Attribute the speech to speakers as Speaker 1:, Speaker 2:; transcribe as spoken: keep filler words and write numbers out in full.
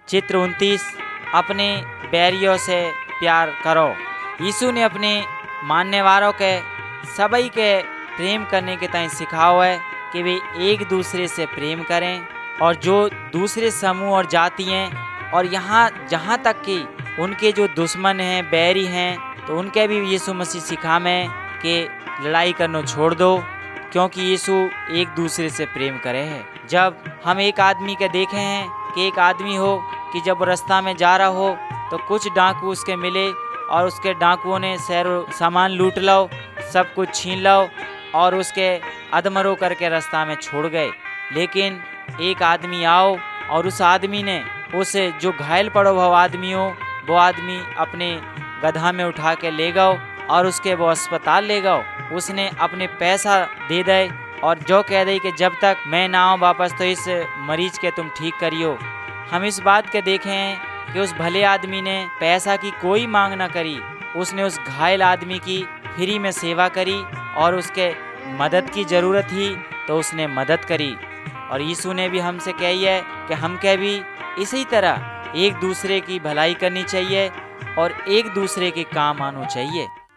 Speaker 1: चित्र उनतीस, अपने बैरियों से प्यार करो। यीशु ने अपने मानने वालों के सभी के प्रेम करने के ताई सिखाओ है कि वे एक दूसरे से प्रेम करें, और जो दूसरे समूह और जाति हैं और यहाँ जहाँ तक कि उनके जो दुश्मन हैं, बैरी हैं, तो उनके भी यीशु मसीह सिखामें कि लड़ाई करना छोड़ दो, क्योंकि यीशु एक दूसरे से प्रेम करे है। जब हम एक आदमी के देखे हैं कि एक आदमी हो कि जब रास्ता में जा रहा हो तो कुछ डाकू उसके मिले और उसके डाकुओं ने शहर सामान लूट लो, सब कुछ छीन लो और उसके अधमरो करके रास्ता में छोड़ गए। लेकिन एक आदमी आओ और उस आदमी ने उसे जो घायल पड़ो वो आदमी हो, वो आदमी अपने गधा में उठा के ले गओ और उसके वो अस्पताल ले गओ। उसने अपने पैसा दे दे और जो कह दे कि जब तक मैं ना आऊँ वापस तो इस मरीज के तुम ठीक करियो। हम इस बात के देखे हैं कि उस भले आदमी ने पैसा की कोई मांग ना करी, उसने उस घायल आदमी की फ्री में सेवा करी और उसके मदद की ज़रूरत थी तो उसने मदद करी। और यीशु ने भी हमसे कही है कि हमके भी इसी तरह एक दूसरे की भलाई करनी चाहिए और एक दूसरे के काम आना चाहिए।